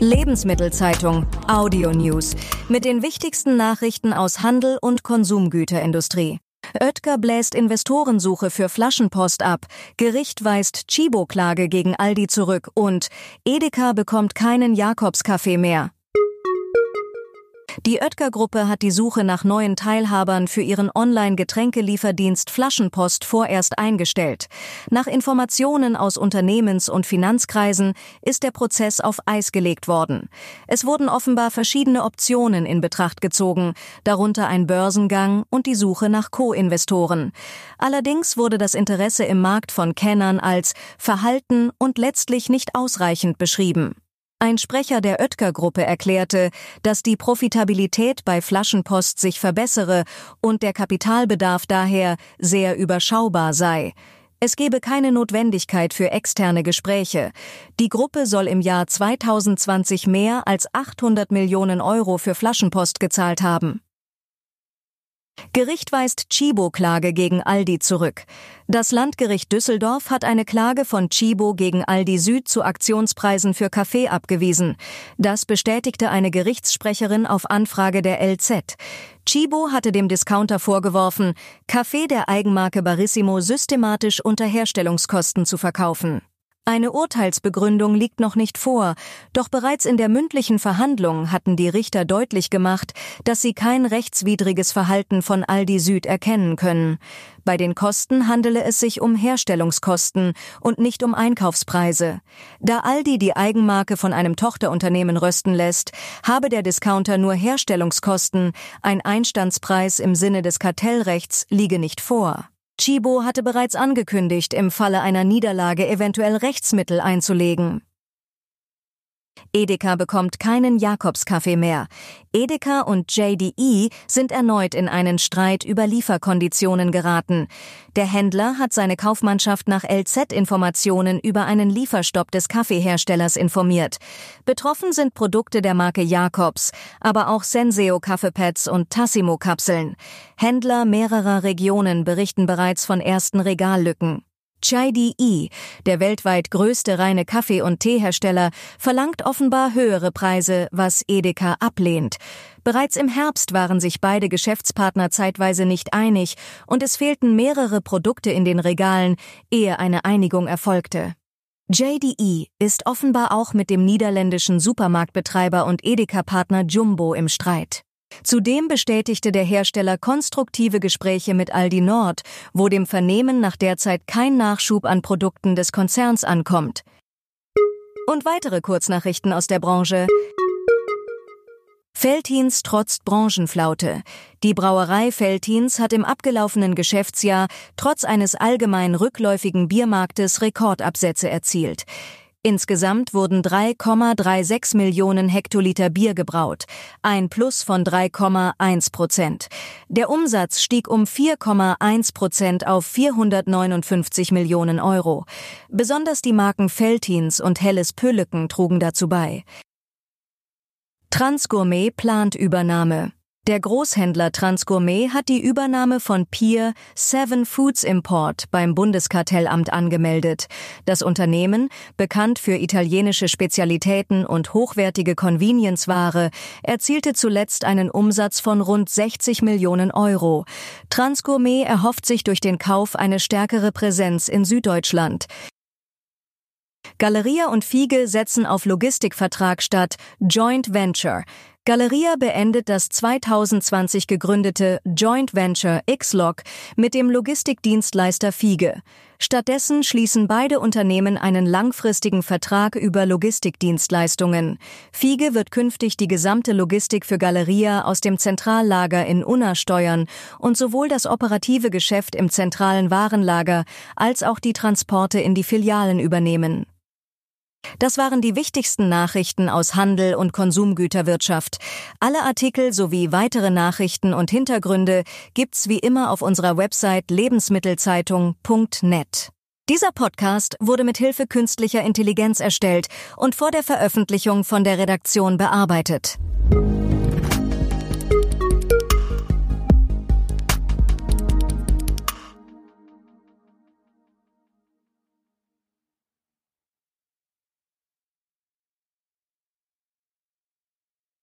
Lebensmittelzeitung Audio News mit den wichtigsten Nachrichten aus Handel und Konsumgüterindustrie. Oetker bläst Investorensuche für Flaschenpost ab, Gericht weist Tchibo-Klage gegen Aldi zurück und Edeka bekommt keinen Jakobs-Kaffee mehr. Die Oetker-Gruppe hat die Suche nach neuen Teilhabern für ihren Online-Getränkelieferdienst Flaschenpost vorerst eingestellt. Nach Informationen aus Unternehmens- und Finanzkreisen ist der Prozess auf Eis gelegt worden. Es wurden offenbar verschiedene Optionen in Betracht gezogen, darunter ein Börsengang und die Suche nach Co-Investoren. Allerdings wurde das Interesse im Markt von Kennern als verhalten und letztlich nicht ausreichend beschrieben. Ein Sprecher der Oetker-Gruppe erklärte, dass die Profitabilität bei Flaschenpost sich verbessere und der Kapitalbedarf daher sehr überschaubar sei. Es gebe keine Notwendigkeit für externe Gespräche. Die Gruppe soll im Jahr 2020 mehr als 800 Millionen Euro für Flaschenpost gezahlt haben. Gericht weist Tchibo-Klage gegen Aldi zurück. Das Landgericht Düsseldorf hat eine Klage von Tchibo gegen Aldi Süd zu Aktionspreisen für Kaffee abgewiesen. Das bestätigte eine Gerichtssprecherin auf Anfrage der LZ. Tchibo hatte dem Discounter vorgeworfen, Kaffee der Eigenmarke Barissimo systematisch unter Herstellungskosten zu verkaufen. Eine Urteilsbegründung liegt noch nicht vor, doch bereits in der mündlichen Verhandlung hatten die Richter deutlich gemacht, dass sie kein rechtswidriges Verhalten von Aldi Süd erkennen können. Bei den Kosten handele es sich um Herstellungskosten und nicht um Einkaufspreise. Da Aldi die Eigenmarke von einem Tochterunternehmen rösten lässt, habe der Discounter nur Herstellungskosten, ein Einstandspreis im Sinne des Kartellrechts liege nicht vor. Tchibo hatte bereits angekündigt, im Falle einer Niederlage eventuell Rechtsmittel einzulegen. Edeka bekommt keinen Jakobs-Kaffee mehr. Edeka und JDE sind erneut in einen Streit über Lieferkonditionen geraten. Der Händler hat seine Kaufmannschaft nach LZ-Informationen über einen Lieferstopp des Kaffeeherstellers informiert. Betroffen sind Produkte der Marke Jakobs, aber auch Senseo-Kaffeepads und Tassimo-Kapseln. Händler mehrerer Regionen berichten bereits von ersten Regallücken. JDE, der weltweit größte reine Kaffee- und Teehersteller, verlangt offenbar höhere Preise, was Edeka ablehnt. Bereits im Herbst waren sich beide Geschäftspartner zeitweise nicht einig und es fehlten mehrere Produkte in den Regalen, ehe eine Einigung erfolgte. JDE ist offenbar auch mit dem niederländischen Supermarktbetreiber und Edeka-Partner Jumbo im Streit. Zudem bestätigte der Hersteller konstruktive Gespräche mit Aldi Nord, wo dem Vernehmen nach derzeit kein Nachschub an Produkten des Konzerns ankommt. Und weitere Kurznachrichten aus der Branche. Veltins trotzt Branchenflaute. Die Brauerei Veltins hat im abgelaufenen Geschäftsjahr trotz eines allgemein rückläufigen Biermarktes Rekordabsätze erzielt. Insgesamt wurden 3,36 Millionen Hektoliter Bier gebraut, ein Plus von 3,1%. Der Umsatz stieg um 4,1% auf 459 Millionen Euro. Besonders die Marken Veltins und Helles Pölleken trugen dazu bei. Transgourmet plant Übernahme. Der Großhändler Transgourmet hat die Übernahme von Peer 7 Foods Import beim Bundeskartellamt angemeldet. Das Unternehmen, bekannt für italienische Spezialitäten und hochwertige Convenience-Ware, erzielte zuletzt einen Umsatz von rund 60 Millionen Euro. Transgourmet erhofft sich durch den Kauf eine stärkere Präsenz in Süddeutschland. Galeria und Fiege setzen auf Logistikvertrag statt Joint Venture. Galeria beendet das 2020 gegründete Joint Venture X-Log mit dem Logistikdienstleister Fiege. Stattdessen schließen beide Unternehmen einen langfristigen Vertrag über Logistikdienstleistungen. Fiege wird künftig die gesamte Logistik für Galeria aus dem Zentrallager in Unna steuern und sowohl das operative Geschäft im zentralen Warenlager als auch die Transporte in die Filialen übernehmen. Das waren die wichtigsten Nachrichten aus Handel und Konsumgüterwirtschaft. Alle Artikel sowie weitere Nachrichten und Hintergründe gibt's wie immer auf unserer Website lebensmittelzeitung.net. Dieser Podcast wurde mit Hilfe künstlicher Intelligenz erstellt und vor der Veröffentlichung von der Redaktion bearbeitet.